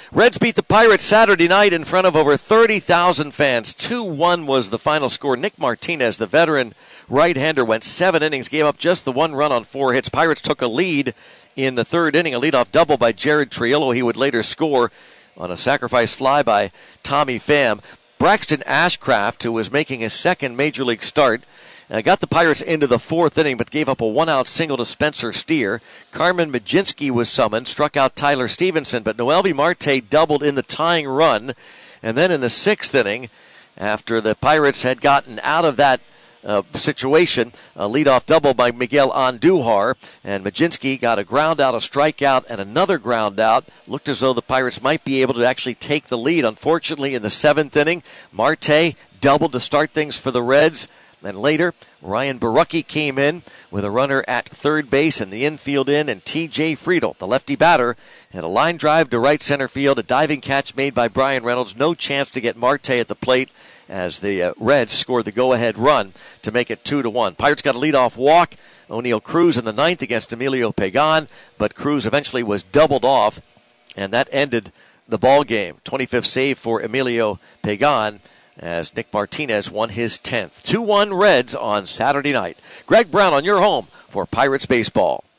Reds beat the Pirates Saturday night in front of over 30,000 fans. 2-1 was the final score. Nick Martinez, the veteran right-hander, went 7 innings, gave up just the 1 run on 4 hits. Pirates took a lead in the 3rd inning, a leadoff double by Jared Trillo. He would later score on a sacrifice fly by Tommy Pham. Braxton Ashcraft, who was making his 2nd Major League start, got the Pirates into the 4th inning, but gave up a 1-out single to Spencer Steer. Carmen Majinski was summoned, struck out Tyler Stevenson, but Noelvi Marte doubled in the tying run. And then in the 6th inning, after the Pirates had gotten out of that situation, a leadoff double by Miguel Andujar, and Majinski got a ground out, a strikeout, and another ground out. Looked as though the Pirates might be able to actually take the lead. Unfortunately, in the 7th inning, Marte doubled to start things for the Reds. Then later, Ryan Borucki came in with a runner at third base and the infield in, and T.J. Friedel, the lefty batter, had a line drive to right center field, a diving catch made by Brian Reynolds. No chance to get Marte at the plate as the Reds scored the go-ahead run to make it 2-1. Pirates got a leadoff walk. O'Neill Cruz in the 9th against Emilio Pagan, but Cruz eventually was doubled off, and that ended the ball game. 25th save for Emilio Pagan, as Nick Martinez won his 10th. 2-1 Reds on Saturday night. Greg Brown on your home for Pirates baseball.